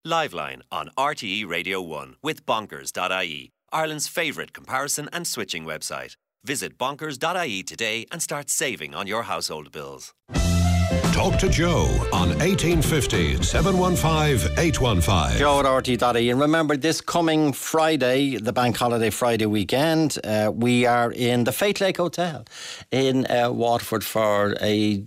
Liveline on RTE Radio 1 with Bonkers.ie, Ireland's favourite comparison and switching website. Visit Bonkers.ie today and start saving on your household bills. Talk to Joe on 1850 715 815. Joe at RTE.ie. And remember, this coming Friday, the Bank Holiday Friday weekend, we are in the Fate Lake Hotel in Waterford for a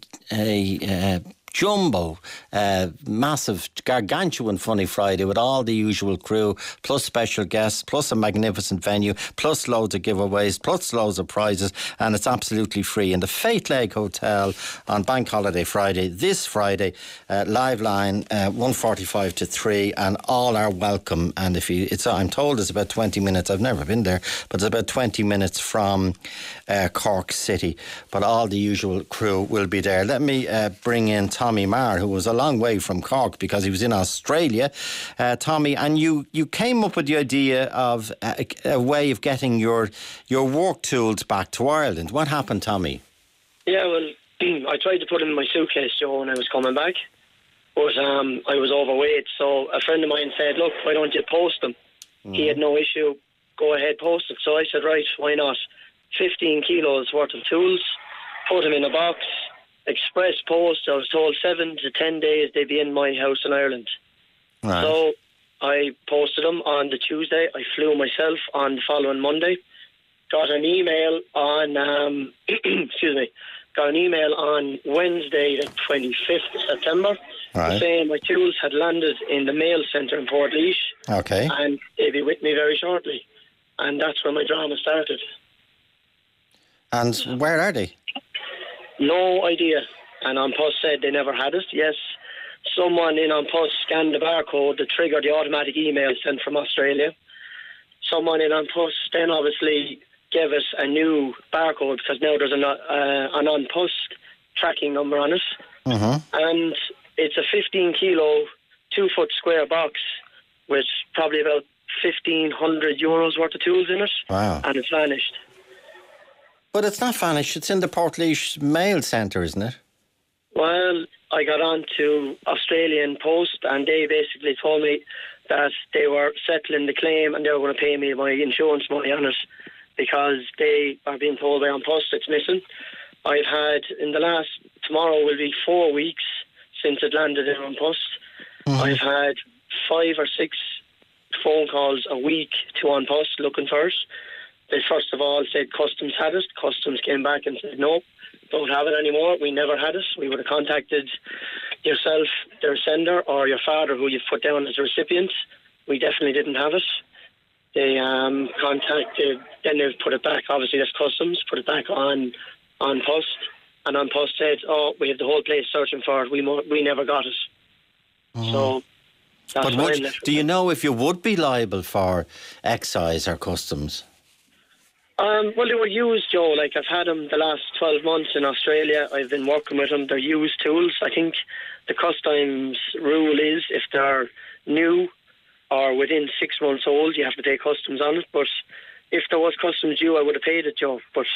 jumbo, massive, gargantuan Funny Friday with all the usual crew, plus special guests, plus a magnificent venue, plus loads of giveaways, plus loads of prizes, and it's absolutely free in the Fate Lake Hotel on Bank Holiday Friday, this Friday, live line 1:45 to 3, and all are welcome. And I'm told it's about 20 minutes, I've never been there, but it's about 20 minutes from Cork City, but all the usual crew will be there. Let me bring in Tommy Marr, who was a long way from Cork because he was in Australia. Tommy, and you came up with the idea of a way of getting your work tools back to Ireland. What happened, Tommy? Yeah, well, I tried to put them in my suitcase, Joe, when I was coming back, but I was overweight, so a friend of mine said, look, why don't you post them? He had no issue, go ahead, post it. So I said, right, why not? 15 kilos worth of tools, put them in a box, express post. I was told 7 to 10 days they'd be in my house in Ireland. Right. So I posted them on the Tuesday. I flew myself on the following Monday. Got an email on got an email on Wednesday the 25th of September, right, saying my tools had landed in the mail centre in Portlaoise. Okay. And they'd be with me very shortly. And that's where my drama started. And where are they? No idea. And An Post said they never had it. Yes, someone in An Post scanned the barcode that triggered the automatic email sent from Australia. Someone in An Post then obviously gave us a new barcode because now there's an An Post tracking number on it. Mm-hmm. And it's a 15 kilo, 2 foot square box with probably about €1,500 worth of tools in it. Wow. And it's vanished. But it's not vanished. It's in the Portlaoise Mail Centre, isn't it? Well, I got on to Australian Post and they basically told me that they were settling the claim and they were going to pay me my insurance money on it because they are being told by An Post it's missing. I've had, tomorrow will be 4 weeks since it landed in An Post. Mm-hmm. I've had 5 or 6 phone calls a week to An Post looking for it. They first of all said Customs had it. Customs came back and said, no, don't have it anymore. We never had it. We would have contacted yourself, their sender, or your father, who you've put down as a recipient. We definitely didn't have it. They contacted, then they put it back. Obviously, that's Customs, put it back on Post. And An Post said, oh, we have the whole place searching for it. We never got it. Mm. So... But do you know if you would be liable for excise or customs? Well, they were used, Joe. Like, I've had them the last 12 months in Australia. I've been working with them. They're used tools. I think the customs rule is if they're new or within 6 months old, you have to pay customs on it. But if there was customs due, I would have paid it, Joe. But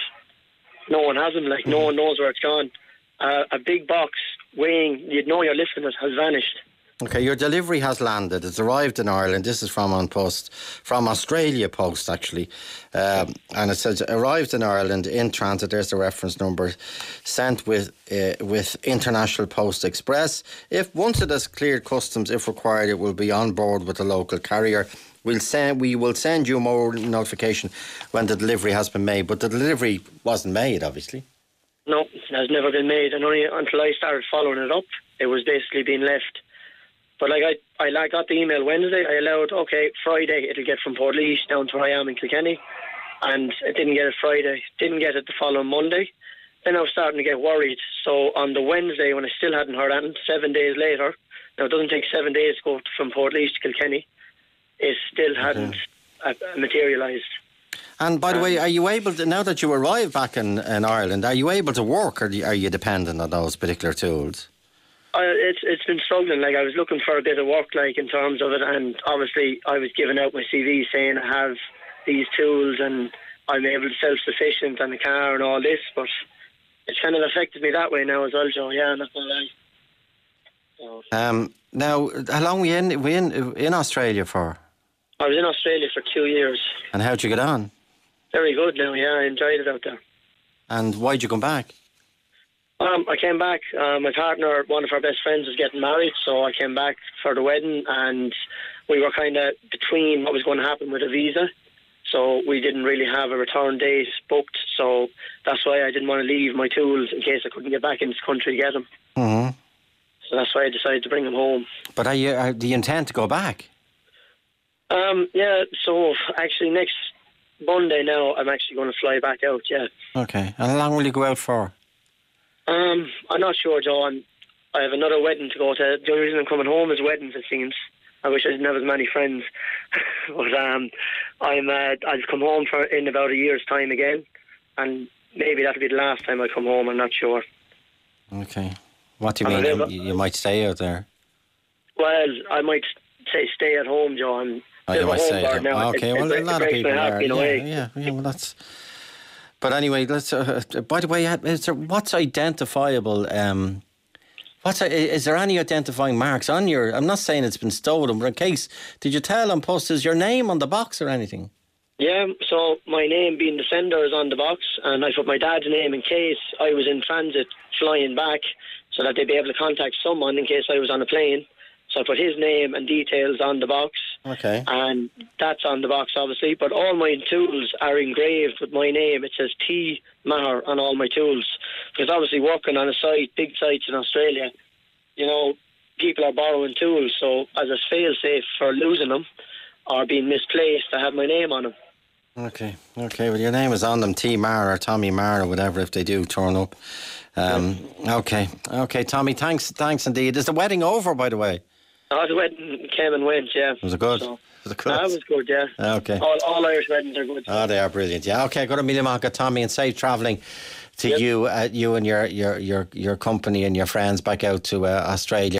no one hasn't. Like, no one knows where it's gone. A big box weighing, you'd know you're lifting it, has vanished. Okay, your delivery has landed. It's arrived in Ireland. This is from An Post, from Australia Post, actually. And it says, arrived in Ireland in transit. There's the reference number. Sent with International Post Express. Once it has cleared customs, if required, it will be on board with the local carrier. We will send you more notification when the delivery has been made. But the delivery wasn't made, obviously. No, it has never been made. And only until I started following it up, it was basically being left. But like I got the email Wednesday, I allowed, okay, Friday it'll get from Portlaoise down to where I am in Kilkenny. And it didn't get it Friday, didn't get it the following Monday. Then I was starting to get worried. So on the Wednesday, when I still hadn't heard anything, 7 days later, now it doesn't take 7 days to go from Portlaoise to Kilkenny, it still hadn't materialised. And by the way, are you able to, now that you arrive back in Ireland, are you able to work or are you dependent on those particular tools? It's been struggling. Like, I was looking for a bit of work, like, in terms of it, and obviously I was giving out my CV saying I have these tools and I'm able to self-sufficient on the car and all this, but it's kind of affected me that way now as well, Joe. Yeah, I'm not going to lie. Now, how long were you in Australia for? I was in Australia for 2 years. And how'd you get on? Very good now, yeah, I enjoyed it out there. And why'd you come back? I came back, my partner, one of our best friends, was getting married, so I came back for the wedding, and we were kind of between what was going to happen with a visa, so we didn't really have a return date booked, so that's why I didn't want to leave my tools in case I couldn't get back into the country to get them. Mm-hmm. So that's why I decided to bring them home. But do you intend to go back? Yeah, so actually next Monday now, I'm actually going to fly back out, yeah. Okay, and how long will you go out for? I'm not sure, Joe. I have another wedding to go to. The only reason I'm coming home is weddings, it seems. I wish I didn't have as many friends. But I'll come home in about a year's time again, and maybe that'll be the last time I come home, I'm not sure. Okay. What do you mean? You might stay out there? Well, I might say stay at home, Joe. I'm you might stay at home. now. Okay, well, a lot of people are. Yeah, well, that's... But anyway, let's. By the way, what's identifiable? Is there any identifying marks on your? I'm not saying it's been stolen, but in case, did you tell on post, is your name on the box or anything? Yeah, so my name being the sender is on the box, and I put my dad's name in case I was in transit flying back, so that they'd be able to contact someone in case I was on a plane. So I put his name and details on the box. Okay. And that's on the box, obviously. But all my tools are engraved with my name. It says T. Maher on all my tools. Because obviously working on a site, big sites in Australia, people are borrowing tools. So as a fail-safe for losing them or being misplaced, I have my name on them. Okay. Well, your name is on them, T. Maher or Tommy Maher or whatever, if they do turn up. Okay, Tommy, thanks indeed. Is the wedding over, by the way? Oh, the wedding came and went, yeah. Was it good? Was it good, yeah. Okay. All Irish weddings are good. Oh, they are brilliant, yeah. Okay, go to Milimanca, Tommy, and safe travelling to you and your company and your friends back out to Australia.